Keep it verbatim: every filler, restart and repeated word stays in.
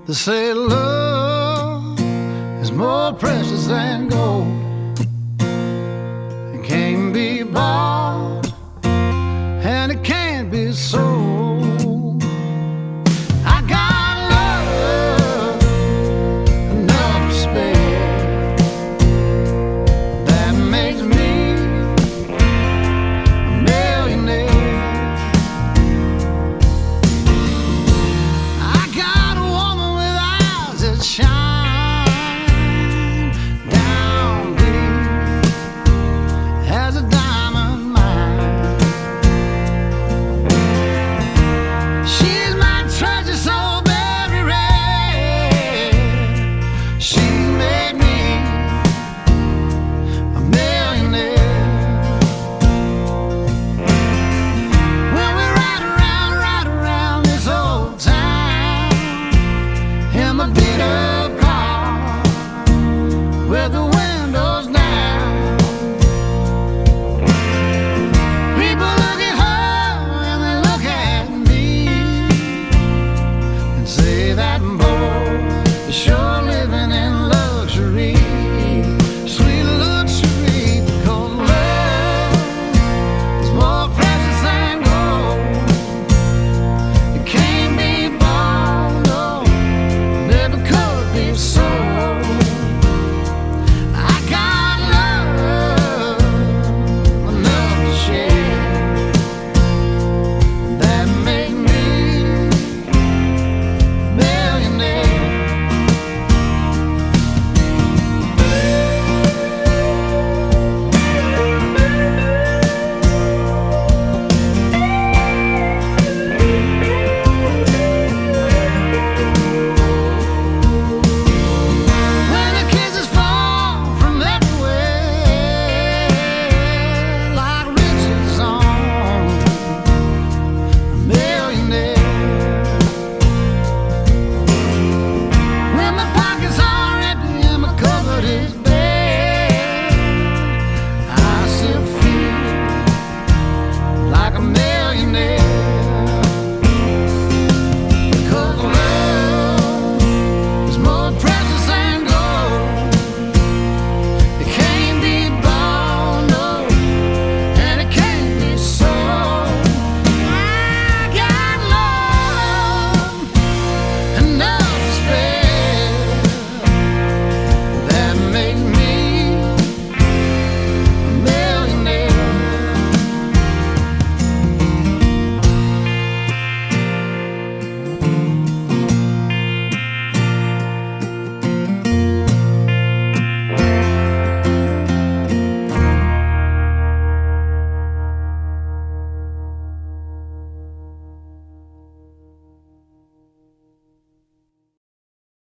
They say love is more precious than gold. It can't be bought and it can't be sold. I got love enough to spare that makes me a millionaire. I got a woman with eyes that shine